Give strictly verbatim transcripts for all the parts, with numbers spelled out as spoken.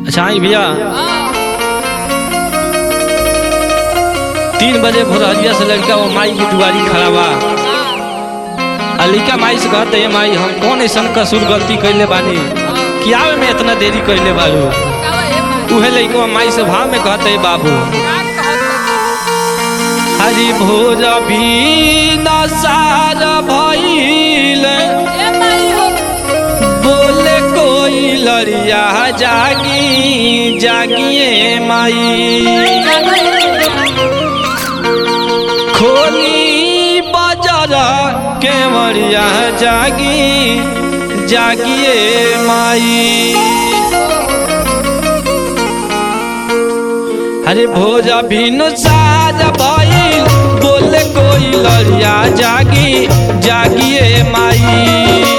अच्छा भैया तीन बजे भोरहरिया से लड़का वो माई की दुआरी खड़ा बा। अलिका माई से कहते माई हम कौन ऐसा कसूर गलती कैले बानी कि आवे में इतना देरी कैले बारू। उहे लड़का माई से भाव में कहते बाबू हरि भोर भी नसार भइल बोले कोई लड़िया जागी जागिए माई खोली बाजार केवड़िया जागी जागिए माई। अरे भोजा भिन्न साज भइल बोले कोई लड़िया जागी जागिए माई।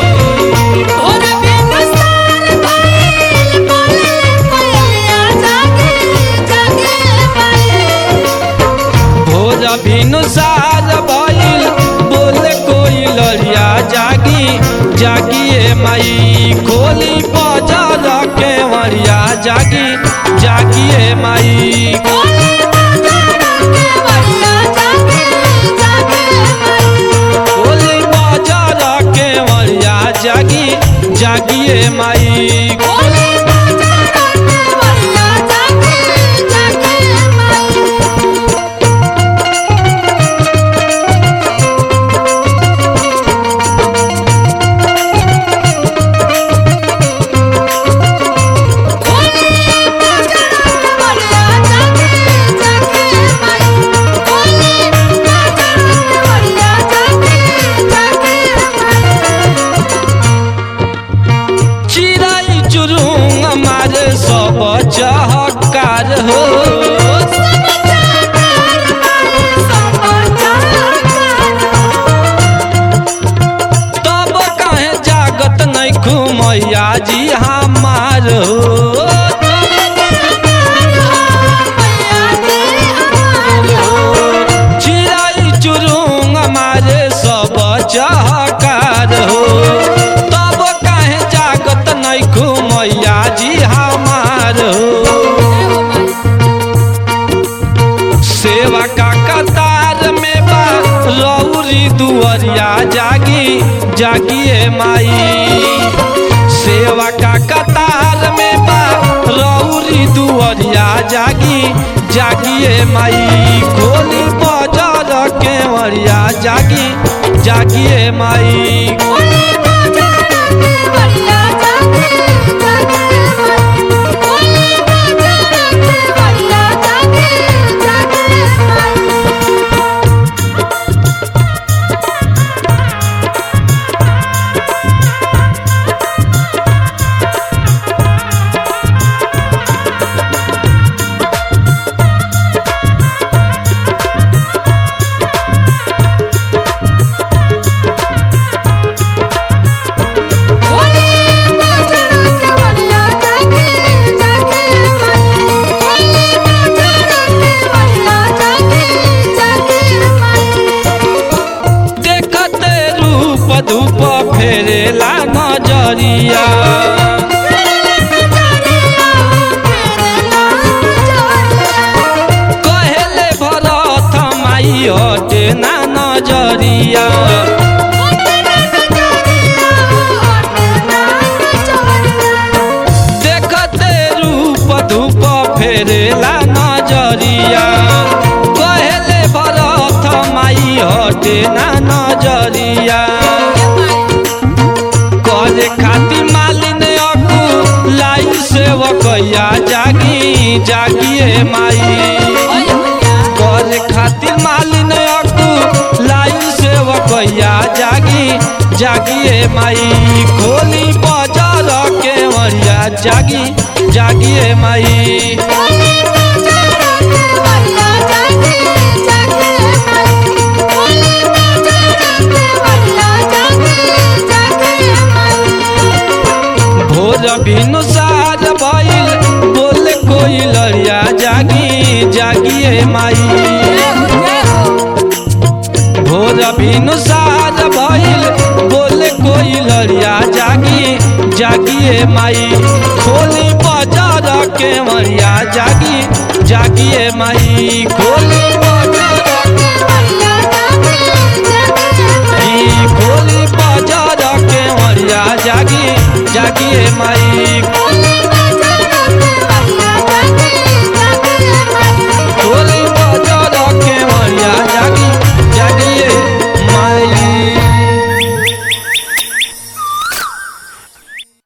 भोजा भिन्न साज भइल बोले कोई लड़िया जागी जागिए माई खोली बाजार केवड़िया जागी जागिए माई। खोली बाजार केवड़िया जागी जागिए माई। चहकार हो तब कहे जागत नहीं घुमैया जी हमार हो। चिड़ै चुरुंग हमारे सब चहकार हो तब कहे जागत नहीं घुमैया जी हमार हो। सेवा का कतार में बा रौरी दुआरिया जागी जागिए माई। सेवा का कतार में बा रौरी दुआरिया जागी जागिए माई खोली बाजार केवड़िया जागी जागिए माई। धूप फेरेला नजरिया कहले भरत माई हटे ना नजरिया। देखते रूप धूप फेरेला नजरिया कहले भरत माई हटे ना नजरिया। करे खातिर मालिन अकू लाई सेवकैया जागी जागिए माई। करे खातिर मालिन अकू लाई सेवकैया जागी जागिए माई खोली बाजार केवड़िया जागी जागिए माई। भोर भिन्न साज भइल बोले कोई लड़िया जागी जागिए माई। भोर भिन्न साज भइल बोले कोई लड़िया जागी जागिए माई खोली बाजार के मरिया जागी जागिए माई खोली खोली बाजार के मरिया जागी जागिए माई